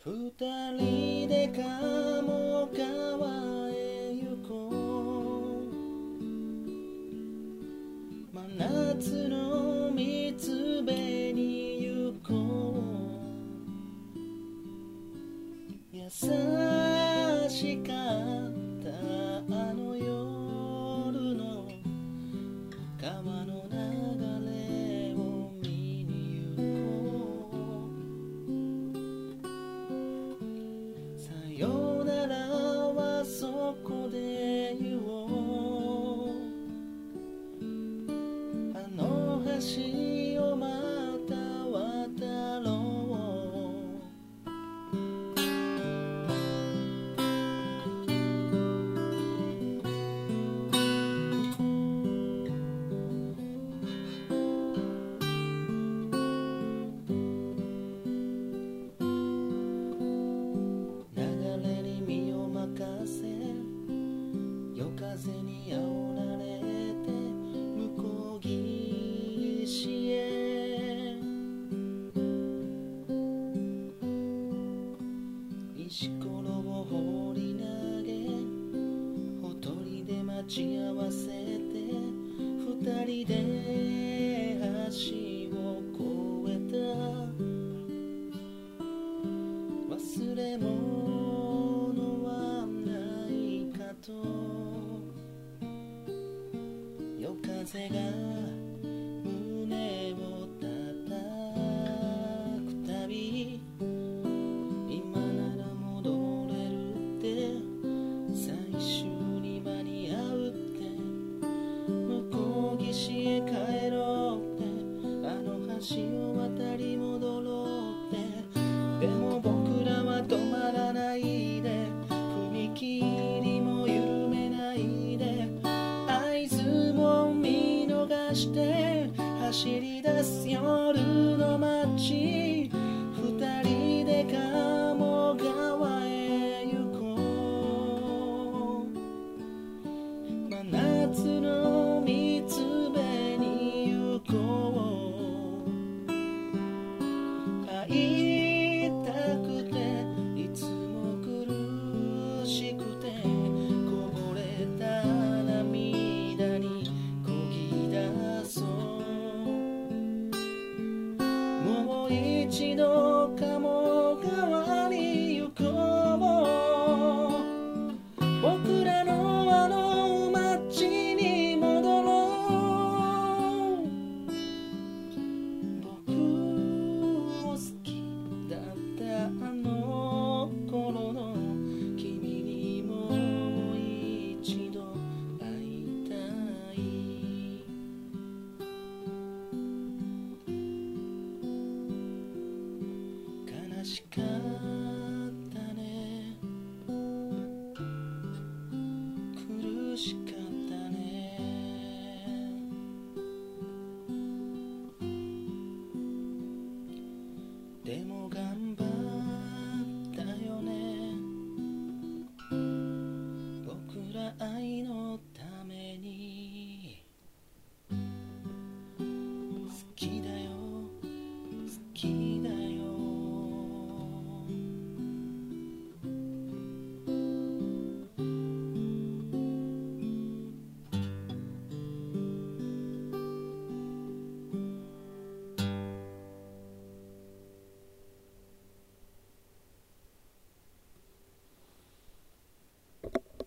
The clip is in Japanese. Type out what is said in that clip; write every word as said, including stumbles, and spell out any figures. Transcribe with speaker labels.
Speaker 1: 二人で鴨川へ行こう、真夏の三つ辺に行こう。優しかったあの夜の川の流れを見に行こう。さよならはそこで言おう。あの橋をまた渡ろう。夜風に煽られて向こう岸へ、石ころを放り投げほとりで待ち合わせて二人で橋を越えた。忘れ物はないかと夜風が胸を叩くたび、今なら戻れるって最終に間に合うって、向こう岸へ帰ろうって、あの橋を渡り戻ろうって。でも僕らは止まらないで、踏切も緩めないで、合図も見逃して走り出す夜の街。二人で鴨川へ行こう、真夏の三つ辺に行こう。会いたくていつも苦しくて、こぼれた涙にこぎ出そう。もう一度鴨川に行こう。僕らのあの街に戻ろう。僕を好きだったあの頃の君にもう一度会いたい。悲しかったね、苦しかったね。でも頑張ったよね、僕ら愛のために。好きだよ、好きだ